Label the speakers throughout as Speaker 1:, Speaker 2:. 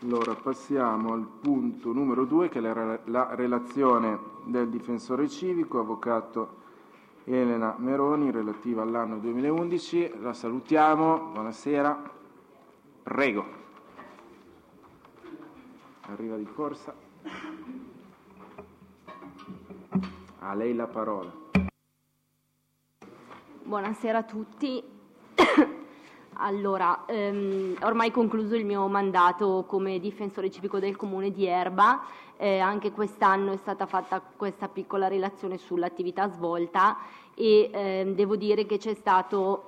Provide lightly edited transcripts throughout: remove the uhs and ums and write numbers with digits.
Speaker 1: Allora, passiamo al punto numero 2, che è la relazione del difensore civico, avvocato Elena Meroni, relativa all'anno 2011. La salutiamo, buonasera. Prego. Arriva di corsa. A lei la parola.
Speaker 2: Buonasera a tutti. Allora, ormai concluso il mio mandato come difensore civico del Comune di Erba, anche quest'anno è stata fatta questa piccola relazione sull'attività svolta e devo dire che c'è stato,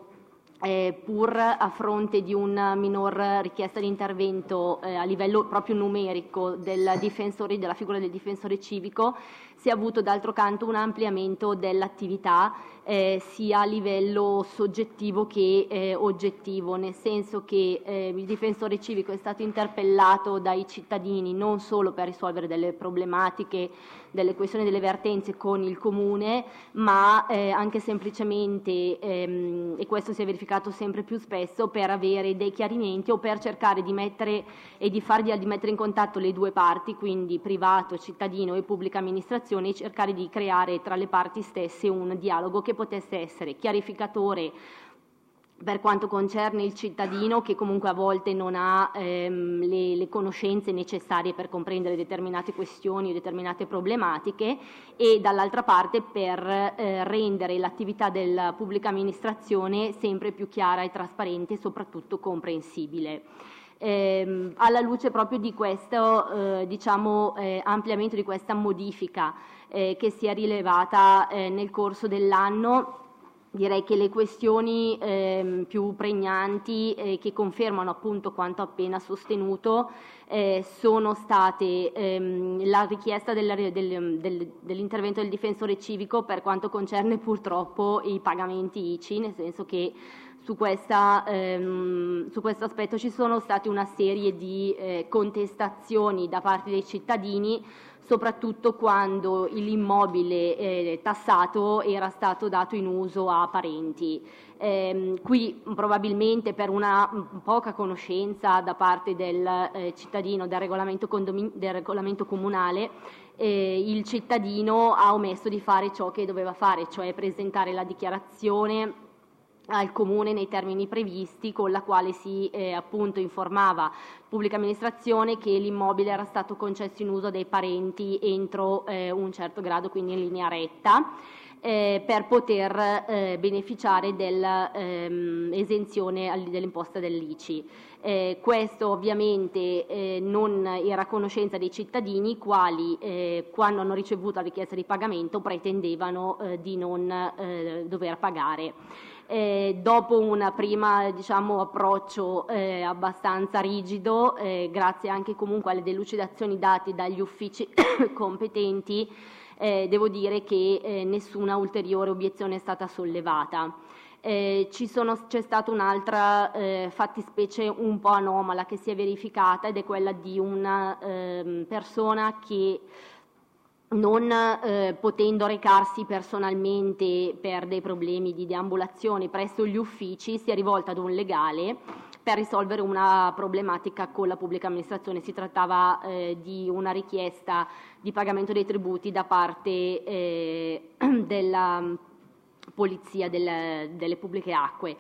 Speaker 2: pur a fronte di una minor richiesta di intervento a livello proprio numerico della figura del difensore civico, si è avuto d'altro canto un ampliamento dell'attività sia a livello soggettivo che oggettivo, nel senso che il difensore civico è stato interpellato dai cittadini non solo per risolvere delle problematiche, delle questioni, delle vertenze con il Comune, ma anche semplicemente, e questo si è verificato sempre più spesso, per avere dei chiarimenti o per cercare di mettere in contatto le due parti, quindi privato, cittadino e pubblica amministrazione, e cercare di creare tra le parti stesse un dialogo che potesse essere chiarificatore per quanto concerne il cittadino, che comunque a volte non ha le conoscenze necessarie per comprendere determinate questioni o determinate problematiche, e dall'altra parte per rendere l'attività della pubblica amministrazione sempre più chiara e trasparente e soprattutto comprensibile. Alla luce proprio di questo ampliamento, di questa modifica che si è rilevata nel corso dell'anno, direi che le questioni più pregnanti che confermano appunto quanto appena sostenuto sono state la richiesta dell'intervento del difensore civico per quanto concerne purtroppo i pagamenti ICI, nel senso che su questo aspetto ci sono state una serie di contestazioni da parte dei cittadini, soprattutto quando l'immobile tassato era stato dato in uso a parenti. Qui probabilmente per una poca conoscenza da parte del cittadino del regolamento comunale, il cittadino ha omesso di fare ciò che doveva fare, cioè presentare la dichiarazione al Comune nei termini previsti, con la quale si appunto informava pubblica amministrazione che l'immobile era stato concesso in uso dai parenti entro un certo grado, quindi in linea retta, per poter beneficiare dell'esenzione dell'imposta dell'ICI. Questo ovviamente non era a conoscenza dei cittadini, quali quando hanno ricevuto la richiesta di pagamento pretendevano di non dover pagare. Dopo un prima approccio abbastanza rigido, grazie anche comunque alle delucidazioni date dagli uffici competenti, devo dire che nessuna ulteriore obiezione è stata sollevata. C'è stata un'altra fattispecie un po' anomala che si è verificata, ed è quella di una persona che, non potendo recarsi personalmente per dei problemi di deambulazione presso gli uffici, si è rivolta ad un legale per risolvere una problematica con la pubblica amministrazione. Si trattava di una richiesta di pagamento dei tributi da parte della polizia delle pubbliche acque.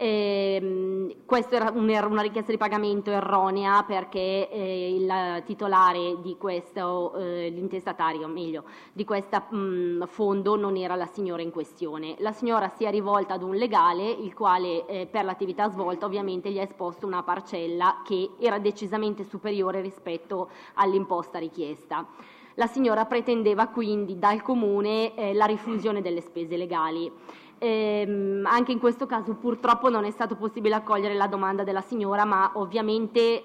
Speaker 2: Questa era una richiesta di pagamento erronea, perché il titolare di questo, l'intestatario meglio, di questo fondo non era la signora in questione. La signora si è rivolta ad un legale, il quale per l'attività svolta ovviamente gli ha esposto una parcella che era decisamente superiore rispetto all'imposta richiesta. La signora pretendeva quindi dal Comune la rifusione delle spese legali. Anche in questo caso purtroppo non è stato possibile accogliere la domanda della signora, ma ovviamente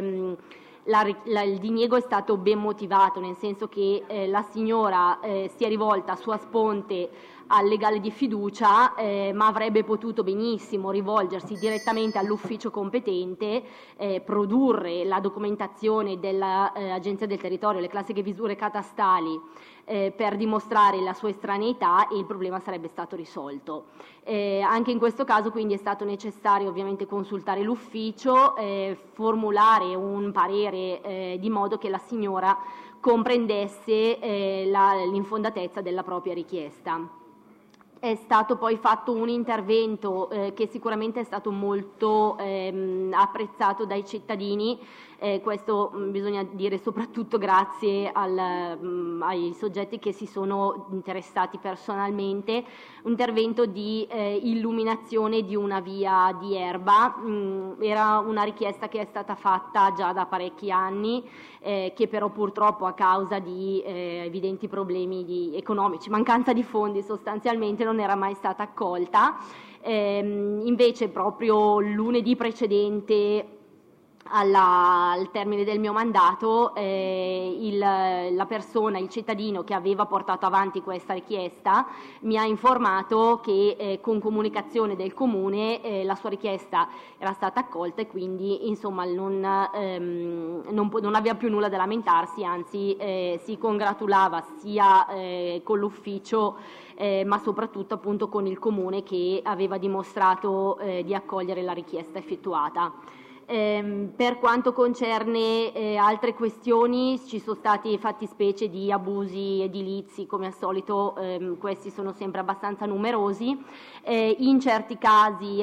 Speaker 2: il diniego è stato ben motivato, nel senso che la signora si è rivolta a sua sponte al legale di fiducia, ma avrebbe potuto benissimo rivolgersi direttamente all'ufficio competente, produrre la documentazione dell'Agenzia del Territorio, le classiche misure catastali, per dimostrare la sua estraneità, e il problema sarebbe stato risolto. Anche in questo caso quindi è stato necessario ovviamente consultare l'ufficio, formulare un parere di modo che la signora comprendesse l'infondatezza della propria richiesta. È stato poi fatto un intervento che sicuramente è stato molto apprezzato dai cittadini, questo bisogna dire soprattutto grazie ai soggetti che si sono interessati personalmente, un intervento di illuminazione di una via di Erba. Era una richiesta che è stata fatta già da parecchi anni, che però purtroppo a causa di evidenti problemi economici, mancanza di fondi sostanzialmente, non era mai stata accolta. Invece proprio lunedì precedente al termine del mio mandato, la persona, il cittadino che aveva portato avanti questa richiesta mi ha informato che con comunicazione del Comune la sua richiesta era stata accolta, e quindi insomma non aveva più nulla da lamentarsi, anzi si congratulava sia con l'ufficio ma soprattutto appunto con il Comune, che aveva dimostrato di accogliere la richiesta effettuata. Per quanto concerne altre questioni, ci sono stati fattispecie di abusi edilizi, come al solito questi sono sempre abbastanza numerosi. In certi casi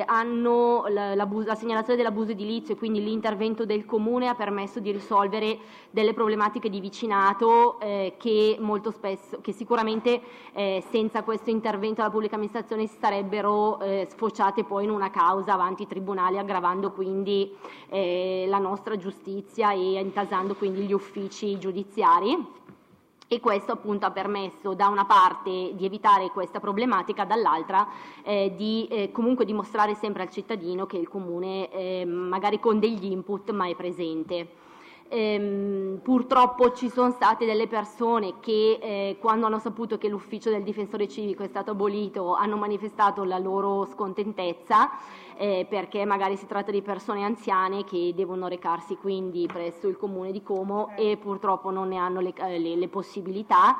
Speaker 2: la segnalazione dell'abuso edilizio e quindi l'intervento del Comune ha permesso di risolvere delle problematiche di vicinato che molto spesso, che sicuramente senza questo intervento della pubblica amministrazione si sarebbero sfociate poi in una causa avanti i tribunali, aggravando quindi la nostra giustizia e intasando quindi gli uffici giudiziari. E questo appunto ha permesso da una parte di evitare questa problematica, dall'altra di comunque dimostrare sempre al cittadino che il Comune magari con degli input ma è presente. Purtroppo ci sono state delle persone che quando hanno saputo che l'ufficio del difensore civico è stato abolito hanno manifestato la loro scontentezza, perché magari si tratta di persone anziane che devono recarsi quindi presso il Comune di Como e purtroppo non ne hanno le possibilità.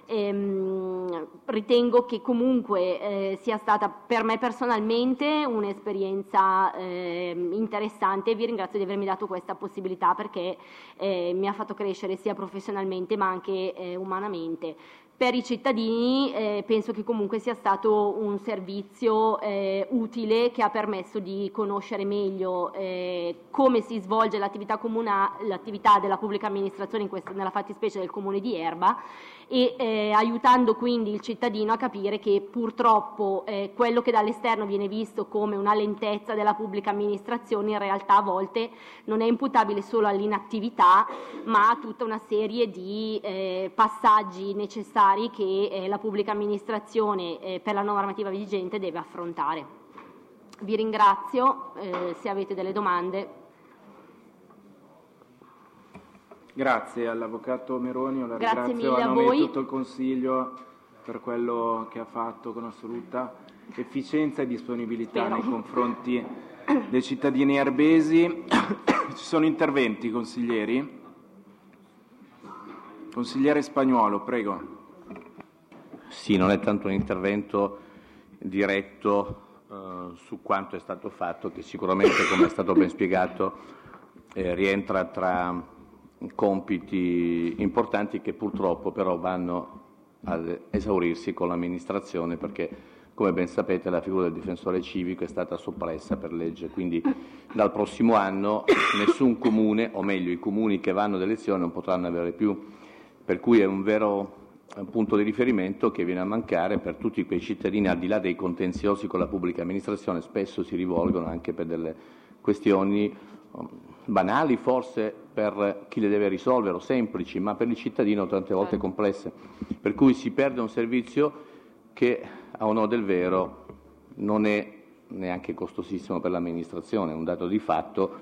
Speaker 2: Ritengo che comunque sia stata per me personalmente un'esperienza interessante, e vi ringrazio di avermi dato questa possibilità, perché mi ha fatto crescere sia professionalmente ma anche umanamente. Per i cittadini penso che comunque sia stato un servizio utile, che ha permesso di conoscere meglio come si svolge l'attività della pubblica amministrazione, nella fattispecie del Comune di Erba, e aiutando quindi il cittadino a capire che purtroppo quello che dall'esterno viene visto come una lentezza della pubblica amministrazione in realtà a volte non è imputabile solo all'inattività, ma a tutta una serie di passaggi necessari che la pubblica amministrazione per la normativa vigente deve affrontare. Vi ringrazio, se avete delle domande.
Speaker 1: Grazie all'Avvocato Meroni, la
Speaker 2: Grazie
Speaker 1: ringrazio
Speaker 2: mille
Speaker 1: a
Speaker 2: a
Speaker 1: nome
Speaker 2: voi.
Speaker 1: di tutto il Consiglio per quello che ha fatto con assoluta efficienza e disponibilità nei confronti dei cittadini erbesi. Ci sono interventi, consiglieri? Consigliere Spagnuolo, prego.
Speaker 3: Sì, non è tanto un intervento diretto su quanto è stato fatto, che sicuramente, come è stato ben spiegato, rientra tra compiti importanti che purtroppo però vanno ad esaurirsi con l'amministrazione, perché, come ben sapete, la figura del difensore civico è stata soppressa per legge, quindi dal prossimo anno nessun comune, o meglio i comuni che vanno ad elezione, non potranno avere più, per cui è un vero punto di riferimento che viene a mancare per tutti quei cittadini, al di là dei contenziosi con la pubblica amministrazione. Spesso si rivolgono anche per delle questioni banali, forse per chi le deve risolvere, o semplici, ma per il cittadino tante volte complesse, per cui si perde un servizio che, a onor del vero, non è neanche costosissimo per l'amministrazione. È un dato di fatto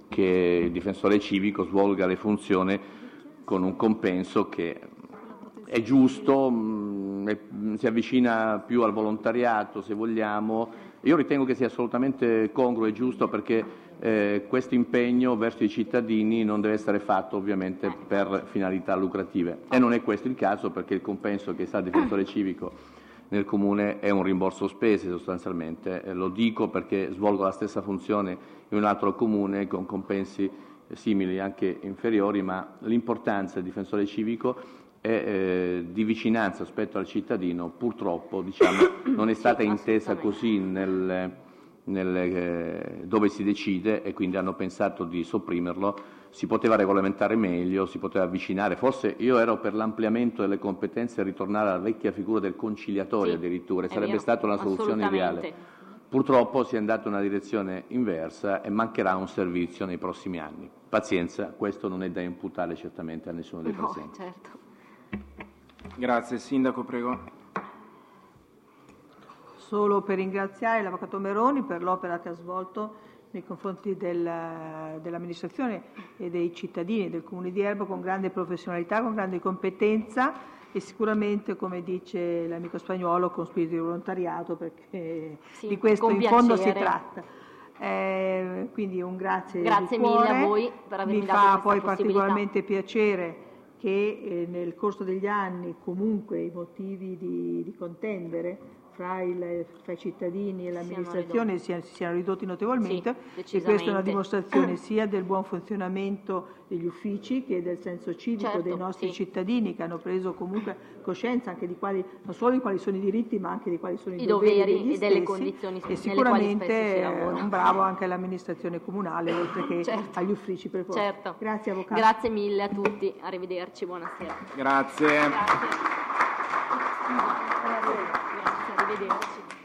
Speaker 3: che il difensore civico svolga le funzioni con un compenso che è giusto, si avvicina più al volontariato, se vogliamo. Io ritengo che sia assolutamente congruo e giusto, perché questo impegno verso i cittadini non deve essere fatto ovviamente per finalità lucrative, e non è questo il caso, perché il compenso che sta al difensore civico nel Comune è un rimborso spese sostanzialmente. Lo dico perché svolgo la stessa funzione in un altro Comune con compensi simili, anche inferiori, ma l'importanza del difensore civico è di vicinanza rispetto al cittadino. Purtroppo non è stata intesa così dove si decide, e quindi hanno pensato di sopprimerlo. Si poteva regolamentare meglio, si poteva avvicinare. Forse io ero per l'ampliamento delle competenze e ritornare alla vecchia figura del conciliatore, addirittura, sarebbe stata una soluzione ideale. Purtroppo si è andato in una direzione inversa e mancherà un servizio nei prossimi anni. Pazienza, questo non è da imputare certamente a nessuno dei presenti.
Speaker 2: Certo.
Speaker 1: Grazie. Sindaco, prego.
Speaker 4: Solo per ringraziare l'Avvocato Meroni per l'opera che ha svolto nei confronti dell'amministrazione e dei cittadini del Comune di Erbo, con grande professionalità, con grande competenza e sicuramente, come dice l'amico Spagnuolo, con spirito di volontariato, perché di questo in fondo si tratta. Quindi un grazie di cuore.
Speaker 2: Mille a voi per avermi dato questa
Speaker 4: Mi fa poi
Speaker 2: possibilità.
Speaker 4: particolarmente piacere che nel corso degli anni comunque i motivi di contendere fra i cittadini e l'amministrazione si siano ridotti notevolmente,
Speaker 2: sì,
Speaker 4: e questa è una dimostrazione sia del buon funzionamento degli uffici che del senso civico dei nostri cittadini, che hanno preso comunque coscienza anche di non solo di quali sono i diritti, ma anche di quali sono i doveri degli
Speaker 2: e delle
Speaker 4: stessi,
Speaker 2: condizioni
Speaker 4: e sicuramente un bravo anche all'amministrazione comunale, oltre che agli uffici preposti. Grazie Avvocato.
Speaker 2: Grazie mille a tutti, arrivederci, buonasera.
Speaker 1: Grazie.
Speaker 2: Grazie, arrivederci.